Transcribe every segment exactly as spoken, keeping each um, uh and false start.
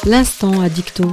L'instant addicto.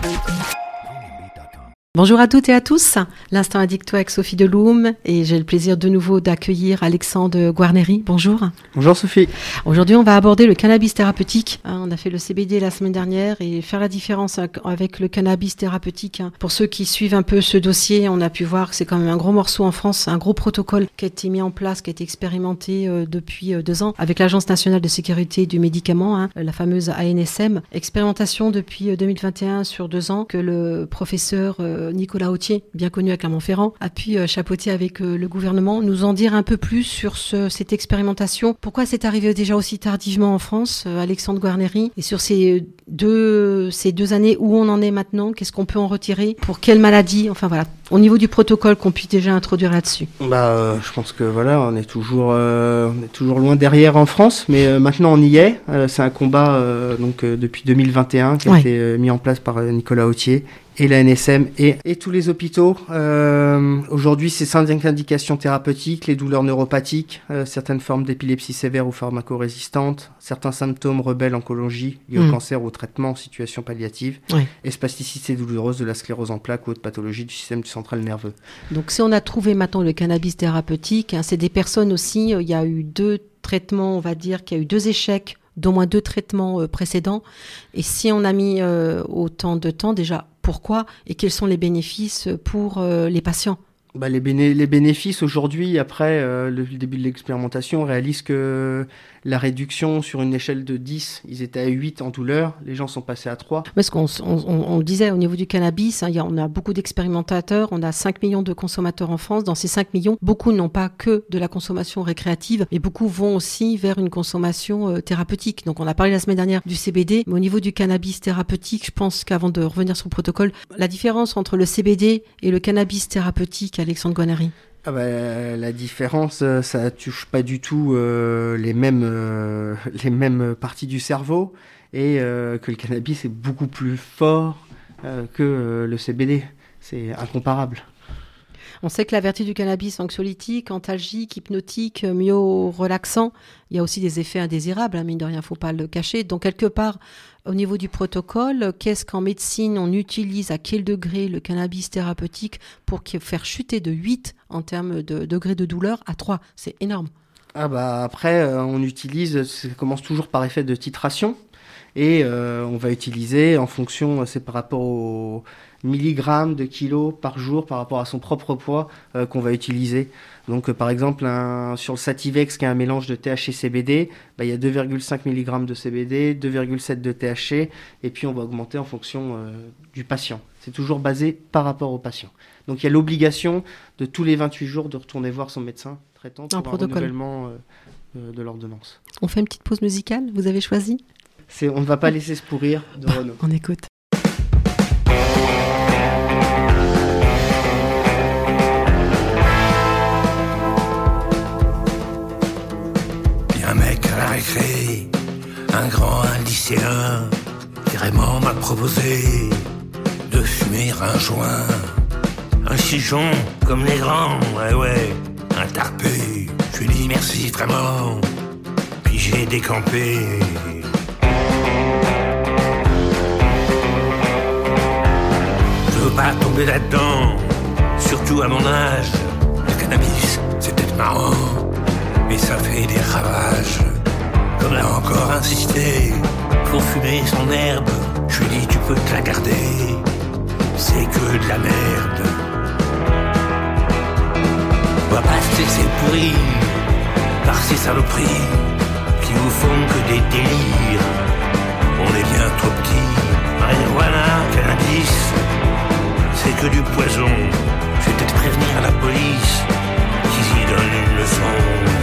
Bonjour à toutes et à tous, l'instant addicto avec Sophie Deloum et j'ai le plaisir de nouveau d'accueillir Alexandre Guarneri. Bonjour. Bonjour Sophie. Aujourd'hui on va aborder le cannabis thérapeutique. On a fait le C B D la semaine dernière et faire la différence avec le cannabis thérapeutique. Pour ceux qui suivent un peu ce dossier, on a pu voir que c'est quand même un gros morceau en France, un gros protocole qui a été mis en place, qui a été expérimenté euh, depuis euh, deux ans avec l'Agence nationale de sécurité du médicament, hein, la fameuse A N S M. Expérimentation depuis euh, deux mille vingt et un sur deux ans que le professeur euh, Nicolas Autier, bien connu à Clermont-Ferrand, a pu euh, chapeauter avec euh, le gouvernement, nous en dire un peu plus sur ce, cette expérimentation. Pourquoi c'est arrivé déjà aussi tardivement en France, euh, Alexandre Guarneri, et sur ces deux, ces deux années où on en est maintenant, qu'est-ce qu'on peut en retirer, pour quelle maladie, enfin voilà, au niveau du protocole qu'on puisse déjà introduire là-dessus. Bah, euh, je pense que voilà, on est toujours, euh, on est toujours loin derrière en France, mais euh, maintenant on y est. Euh, c'est un combat euh, donc euh, depuis deux mille vingt et un qui a ouais. été euh, mis en place par euh, Nicolas Autier et la N S M et, et tous les hôpitaux. Euh, aujourd'hui, c'est cinq indications thérapeutiques, les douleurs neuropathiques, euh, certaines formes d'épilepsie sévère ou pharmacorésistantes, certains symptômes rebelles oncologie liés mmh. au cancer ou au traitement en situation palliative, ouais. et spasticité douloureuse de la sclérose en plaques ou autre pathologie du système central nerveux. Donc si on a trouvé maintenant le cannabis thérapeutique, hein, c'est des personnes aussi, il y a eu deux traitements, on va dire qu'il y a eu deux échecs, d'au moins deux traitements euh, précédents. Et si on a mis euh, autant de temps, déjà, pourquoi et quels sont les bénéfices pour euh, les patients ? Bah, les, béné- les bénéfices aujourd'hui, après euh, le, le début de l'expérimentation, on réalise que la réduction sur une échelle de dix, ils étaient à huit en douleur, les gens sont passés à trois. Parce qu'on on, on, on le disait au niveau du cannabis, hein, y a, on a beaucoup d'expérimentateurs, on a cinq millions de consommateurs en France. Dans ces cinq millions, beaucoup n'ont pas que de la consommation récréative, mais beaucoup vont aussi vers une consommation euh, thérapeutique. Donc on a parlé la semaine dernière du C B D, mais au niveau du cannabis thérapeutique, je pense qu'avant de revenir sur le protocole, la différence entre le C B D et le cannabis thérapeutique, Alexandre Guarneri. Ah bah, la différence, ça touche pas du tout euh, les mêmes euh, les mêmes parties du cerveau et euh, que le cannabis est beaucoup plus fort euh, que euh, le C B D. C'est incomparable. On sait que la vertu du cannabis, anxiolytique, antalgique, hypnotique, myorelaxant, il y a aussi des effets indésirables, hein, mine de rien, il ne faut pas le cacher. Donc, quelque part, au niveau du protocole, qu'est-ce qu'en médecine, on utilise, à quel degré le cannabis thérapeutique pour faire chuter de huit en termes de degré de douleur à trois ? C'est énorme. Ah bah après, euh, on utilise, ça commence toujours par effet de titration. Et euh, on va utiliser en fonction, c'est par rapport au milligrammes de kilos par jour par rapport à son propre poids euh, qu'on va utiliser. Donc euh, par exemple un, sur le Sativex qui est un mélange de T H C et C B D, bah, il y a deux virgule cinq milligrammes de C B D, deux virgule sept de T H C et puis on va augmenter en fonction euh, du patient. C'est toujours basé par rapport au patient. Donc il y a l'obligation de tous les vingt-huit jours de retourner voir son médecin traitant pour un, un renouvellement euh, de l'ordonnance. On fait une petite pause musicale, vous avez choisi ? C'est On ne va pas laisser se pourrir de Renaud. On écoute. Il y a un mec à la récré, un grand, un lycéen, qui vraiment m'a proposé de fumer un joint. Un chichon comme les grands, ouais ouais, un tarpé. Je lui dis merci vraiment, puis j'ai décampé. Je veux pas tomber là-dedans, surtout à mon âge. Le cannabis, c'est peut-être marrant, mais ça fait des ravages. Comme l'a encore insisté, pour fumer son herbe, je lui dis tu peux te la garder, c'est que de la merde. On va pas se laisser pourrir par ces saloperies qui vous font que des délires. On est bien trop petits, marijuana, cannabis, c'est que du poison. Je vais peut-être prévenir la police qu'ils y donnent une leçon.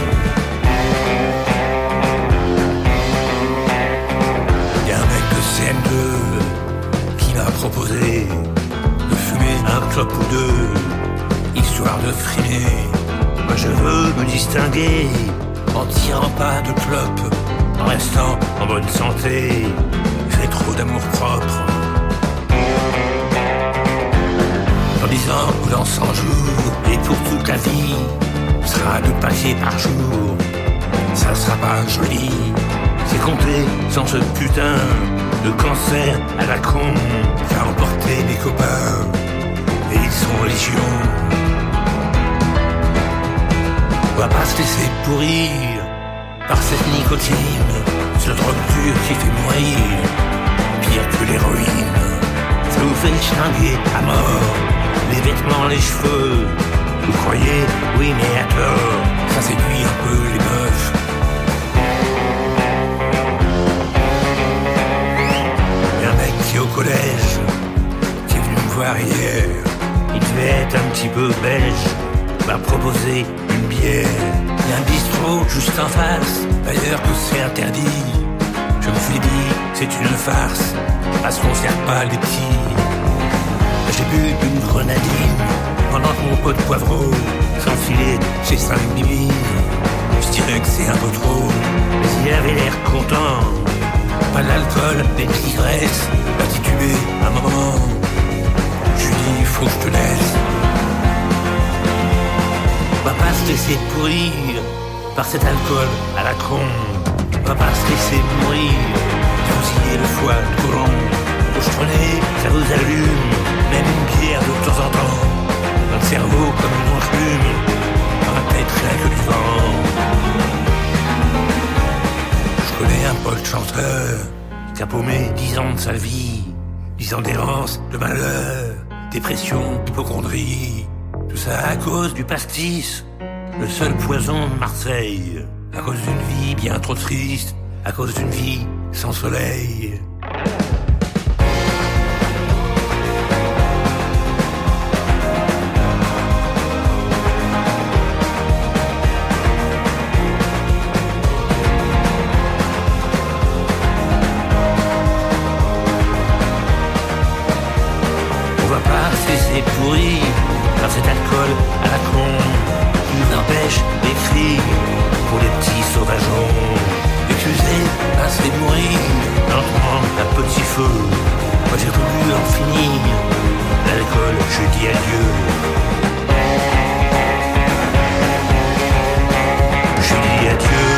Y'a un mec de C M deux qui m'a proposé de fumer un clope ou deux, histoire de frimer. Moi je veux me distinguer en tirant pas de clope, en restant en bonne santé. J'ai trop d'amour propre. En disant que dans cent jours et pour toute la vie sera deux paquets par jour. Ça sera pas joli, c'est compter sans ce putain Le cancer à la con va emporter mes copains, et ils sont légion. On va pas se laisser pourrir par cette nicotine, ce drogue dure qui fait mourir, pire que l'héroïne. Ça vous fait chinguer à mort, les vêtements, les cheveux. Vous croyez, oui mais à tort, ça séduit un peu les meufs. Y'a un mec qui est au collège, qui est venu me voir hier. Il devait être un petit peu belge, m'a proposé une bière. Y'a un bistrot juste en face, d'ailleurs tout c'est interdit. Je me suis dit, c'est une farce, parce qu'on sert pas les petits. J'ai bu une grenadine, pendant que mon pote poivreau s'enfilait chez cinq bibines. Je dirais que c'est un peu trop, mais il avait l'air content. Pas d'alcool, mais de l'ivresse, l'a titubé un moment. Je lui dis, faut que je te laisse. On va pas se laisser pourrir par cet alcool à la con. On va pas se laisser mourir, bousiller le foie de colon. Au chetonnet, ça vous allume, même une bière de temps en temps. Notre cerveau comme une enclume, dans la tête rien que du vent. Je connais un pote chanteur qui a paumé dix ans de sa vie, dix ans d'errance, de malheur, dépression, hypocondrie. Tout ça à cause du pastis, le seul poison de Marseille. À cause d'une vie bien trop triste, à cause d'une vie sans soleil. On va pas se laisser pourrir par cet alcool à la con qui nous empêche d'écrire pour les petits sauvageons. Excusez, là c'est mourir lentement à petit feu. Moi j'ai voulu en finir, l'alcool je dis adieu. Je dis adieu.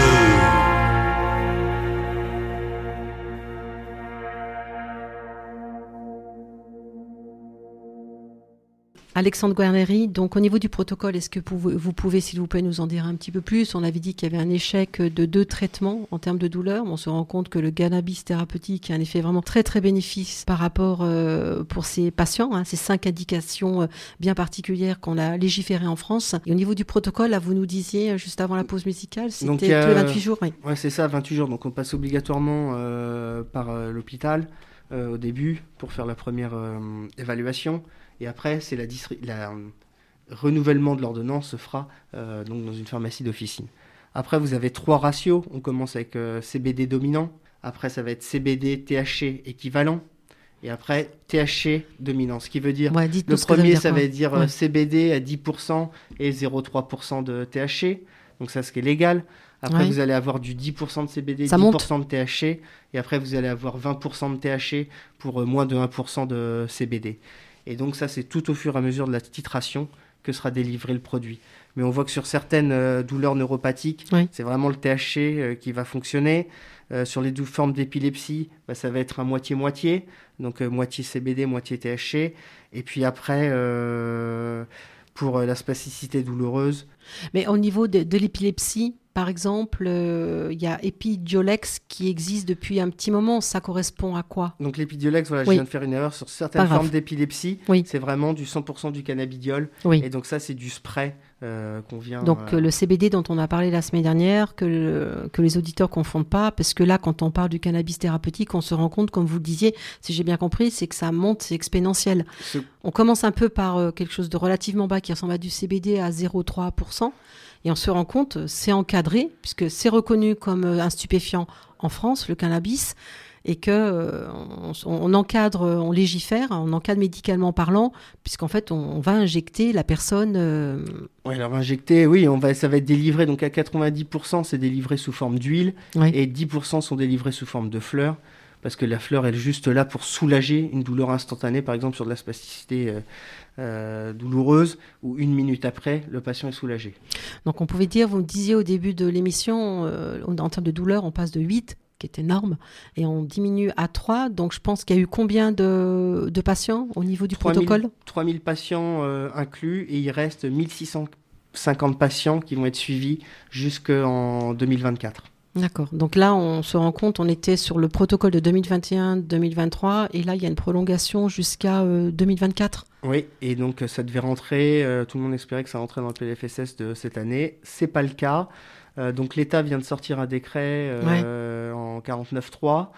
Alexandre Guarneri, donc au niveau du protocole, est-ce que vous, vous pouvez, s'il vous plaît, nous en dire un petit peu plus? On avait dit qu'il y avait un échec de deux traitements en termes de douleur. On se rend compte que le cannabis thérapeutique a un effet vraiment très très bénéfique par rapport euh, pour ces patients, hein, ces cinq indications euh, bien particulières qu'on a légiférées en France. Et au niveau du protocole, là, vous nous disiez juste avant la pause musicale, c'était donc, tous les vingt-huit jours. Oui, ouais, c'est ça, vingt-huit jours. Donc on passe obligatoirement euh, par euh, l'hôpital euh, au début pour faire la première euh, évaluation. Et après, c'est la, distri- la euh, renouvellement de l'ordonnance se fera euh, donc dans une pharmacie d'officine. Après, vous avez trois ratios. On commence avec euh, C B D dominant. Après, ça va être C B D T H C équivalent. Et après, T H C dominant. Ce qui veut dire, ouais, le premier, ça, ça va dire ouais. C B D à dix pour cent et zéro virgule trois pour cent de T H C. Donc ça, ce qui est légal. Après, ouais. vous allez avoir du dix pour cent de C B D, ça dix pour cent monte. De T H C. Et après, vous allez avoir vingt pour cent de T H C pour euh, moins de un pour cent de C B D. Et donc ça, c'est tout au fur et à mesure de la titration que sera délivré le produit. Mais on voit que sur certaines euh, douleurs neuropathiques, oui. c'est vraiment le T H C euh, qui va fonctionner. Euh, sur les douze formes d'épilepsie, bah, ça va être un moitié-moitié. Donc euh, moitié C B D, moitié T H C. Et puis après, euh, pour euh, la spasticité douloureuse. Mais au niveau de, de l'épilepsie, par exemple, il euh, y a Epidiolex qui existe depuis un petit moment. Ça correspond à quoi? Donc l'Epidiolex, voilà, oui. je viens de faire une erreur sur certaines formes d'épilepsie. Oui. C'est vraiment du cent pour cent du cannabidiol. Oui. Et donc ça, c'est du spray euh, qu'on vient... Donc euh... le C B D dont on a parlé la semaine dernière, que, le, que les auditeurs ne confondent pas, parce que là, quand on parle du cannabis thérapeutique, on se rend compte, comme vous le disiez, si j'ai bien compris, c'est que ça monte, c'est exponentiel. C'est... On commence un peu par euh, quelque chose de relativement bas qui ressemble à du C B D à zéro virgule trois pour cent. Et on se rend compte, c'est encadré, puisque c'est reconnu comme un stupéfiant en France, le cannabis, et qu'on euh, on encadre, on légifère, on encadre médicalement parlant, puisqu'en fait, on, on va injecter la personne... Euh... Oui, alors injecter, oui, on va, ça va être délivré, donc à quatre-vingt-dix pour cent, c'est délivré sous forme d'huile, oui. et dix pour cent sont délivrés sous forme de fleurs, parce que la fleur, elle est juste là pour soulager une douleur instantanée, par exemple sur de la spasticité euh, euh, douloureuse, où une minute après, le patient est soulagé. Donc on pouvait dire, vous me disiez au début de l'émission, euh, en termes de douleur, on passe de huit qui est énorme, et on diminue à trois. Donc, je pense qu'il y a eu combien de, de patients au niveau du protocole ? trois mille patients euh, inclus, et il reste mille six cent cinquante patients qui vont être suivis jusqu'en deux mille vingt-quatre. D'accord. Donc là, on se rend compte, on était sur le protocole de deux mille vingt et un deux mille vingt-trois, et là, il y a une prolongation jusqu'à euh, deux mille vingt-quatre. Oui, et donc ça devait rentrer, euh, tout le monde espérait que ça rentrait dans le P L F S S de cette année. C'est pas le cas. Euh, donc l'État vient de sortir un décret euh, ouais. en quarante-neuf trois.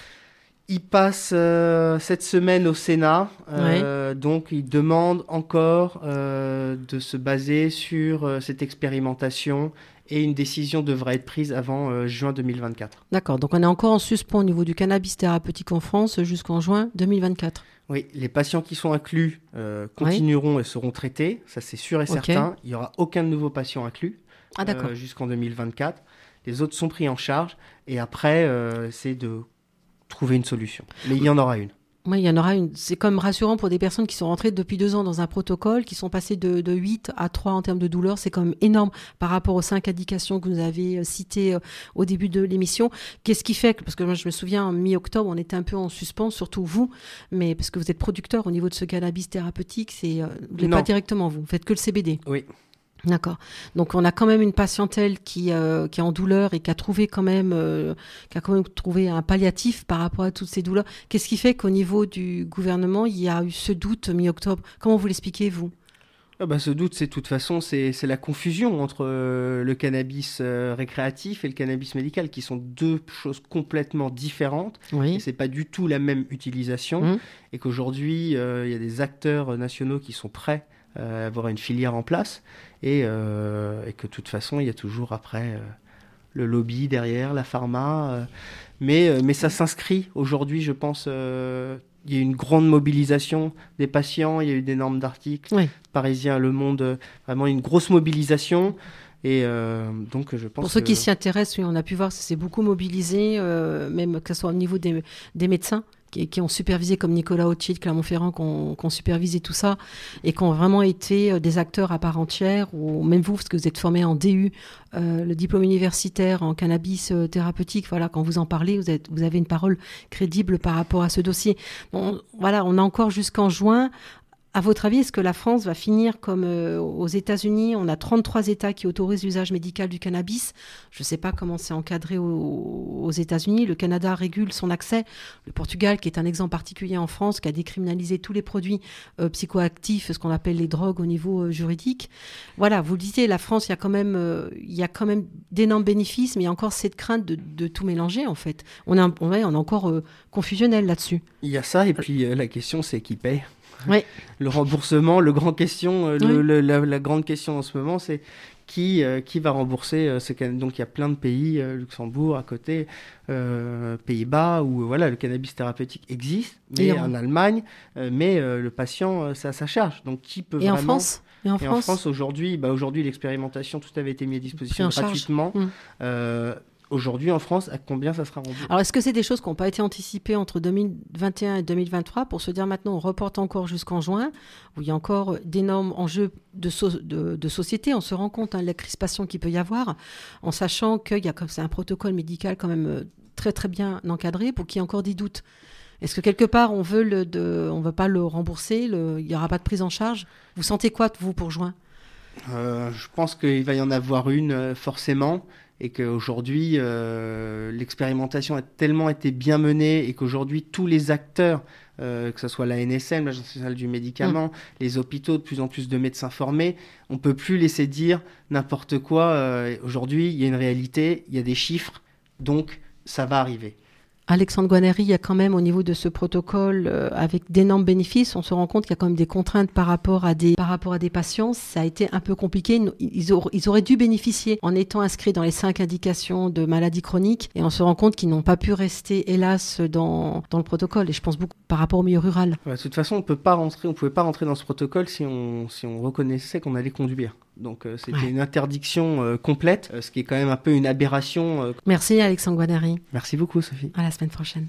Il passe euh, cette semaine au Sénat, euh, ouais. donc il demande encore euh, de se baser sur euh, cette expérimentation, et une décision devrait être prise avant euh, juin deux mille vingt-quatre. D'accord, donc on est encore en suspens au niveau du cannabis thérapeutique en France jusqu'en juin deux mille vingt-quatre. Oui, les patients qui sont inclus euh, continueront ouais. et seront traités, ça c'est sûr et okay. certain. Il n'y aura aucun nouveau patient inclus ah, d'accord. Euh, jusqu'en deux mille vingt-quatre. Les autres sont pris en charge, et après, euh, c'est de trouver une solution. Mais il y en aura une. Oui, il y en aura une. C'est quand même rassurant pour des personnes qui sont rentrées depuis deux ans dans un protocole, qui sont passées de, de huit à trois en termes de douleur. C'est quand même énorme par rapport aux cinq indications que vous avez citées au début de l'émission. Qu'est-ce qui fait que, parce que moi je me souviens, en mi-octobre, on était un peu en suspens, surtout vous, mais parce que vous êtes producteur au niveau de ce cannabis thérapeutique, c'est, vous n'êtes pas directement vous, vous faites que le C B D. Oui. D'accord. Donc on a quand même une patientèle qui euh, qui est en douleur et qui a trouvé quand même euh, qui a quand même trouvé un palliatif par rapport à toutes ces douleurs. Qu'est-ce qui fait qu'au niveau du gouvernement il y a eu ce doute mi-octobre ? Comment vous l'expliquez vous ? Ah bah, ce doute, c'est de toute façon, c'est, c'est la confusion entre euh, le cannabis euh, récréatif et le cannabis médical, qui sont deux choses complètement différentes. Oui. Et c'est pas du tout la même utilisation. Mmh. Et qu'aujourd'hui, euh, il y a des acteurs nationaux qui sont prêts à avoir une filière en place. Et, euh, et que de toute façon, il y a toujours après euh, le lobby derrière, la pharma. Euh, mais, euh, mais ça s'inscrit aujourd'hui, je pense. Euh, il y a eu une grande mobilisation des patients, il y a eu d'énormes articles. Oui. Parisien, Le Monde, euh, vraiment une grosse mobilisation. Et euh, donc, je pense Pour ceux que... qui s'y intéressent, oui, on a pu voir que c'est beaucoup mobilisé, euh, même que ce soit au niveau des, des médecins. Qui, qui ont supervisé, comme Nicolas Autier de Clermont-Ferrand, qui ont, qui ont supervisé tout ça, et qui ont vraiment été des acteurs à part entière, ou même vous, parce que vous êtes formé en D U, euh, le diplôme universitaire en cannabis euh, thérapeutique, voilà, quand vous en parlez, vous, êtes, vous avez une parole crédible par rapport à ce dossier. Bon, voilà, on a encore jusqu'en juin. À votre avis, est-ce que la France va finir comme euh, aux États-Unis ? On a trente-trois États qui autorisent l'usage médical du cannabis. Je ne sais pas comment c'est encadré aux, aux États-Unis. Le Canada régule son accès. Le Portugal, qui est un exemple particulier en France, qui a décriminalisé tous les produits euh, psychoactifs, ce qu'on appelle les drogues au niveau euh, juridique. Voilà, vous le disiez, la France, il y a quand même, euh, il y a quand même d'énormes bénéfices, mais il y a encore cette crainte de, de tout mélanger, en fait. On est, on est, on est encore euh, confusionnel là-dessus. Il y a ça, et puis euh, la question, c'est qui paye ? Oui. Le remboursement, le grand question, euh, le, oui. le, la, la grande question en ce moment, c'est qui, euh, qui va rembourser euh, ce can... Donc il y a plein de pays, euh, Luxembourg à côté, euh, Pays-Bas, où euh, voilà, le cannabis thérapeutique existe, mais Et en, en Allemagne, euh, mais euh, le patient, euh, c'est à sa charge. Donc qui peut Et vraiment... en France Et en Et France, en France aujourd'hui, bah, aujourd'hui l'expérimentation, tout avait été mis à disposition gratuitement. Mmh. Euh, Aujourd'hui, en France, à combien ça sera remboursé ? Alors, est-ce que c'est des choses qui n'ont pas été anticipées entre deux mille vingt et un et deux mille vingt-trois pour se dire maintenant on reporte encore jusqu'en juin, où il y a encore d'énormes enjeux de, so- de, de société. On se rend compte hein, de la crispation qu'il peut y avoir, en sachant qu'il y a comme c'est un protocole médical quand même très très bien encadré pour qu'il y ait encore des doutes. Est-ce que quelque part on veut le, de, on veut pas le rembourser, le, il n'y aura pas de prise en charge ? Vous sentez quoi vous pour juin ? euh, Je pense qu'il va y en avoir une euh, forcément. Et qu'aujourd'hui, euh, l'expérimentation a tellement été bien menée et qu'aujourd'hui, tous les acteurs, euh, que ce soit la N S M, l'Agence nationale du médicament, mmh. les hôpitaux, de plus en plus de médecins formés, on ne peut plus laisser dire n'importe quoi. Euh, aujourd'hui, il y a une réalité, il y a des chiffres, donc ça va arriver. Alexandre Guaneri, il y a quand même au niveau de ce protocole euh, avec d'énormes bénéfices, on se rend compte qu'il y a quand même des contraintes par rapport à des, par rapport à des patients. Ça a été un peu compliqué. Ils, aur- ils auraient dû bénéficier en étant inscrits dans les cinq indications de maladies chroniques et on se rend compte qu'ils n'ont pas pu rester, hélas, dans, dans le protocole. Et je pense beaucoup par rapport au milieu rural. Ouais, de toute façon, on peut pas rentrer, on pouvait pas rentrer dans ce protocole si on, si on reconnaissait qu'on allait conduire. Donc euh, c'était ouais. une interdiction euh, complète, euh, ce qui est quand même un peu une aberration. Euh... Merci Alexandre Guaneri. Merci beaucoup Sophie. À la semaine prochaine.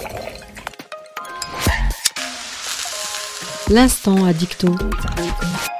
L'instant addicto.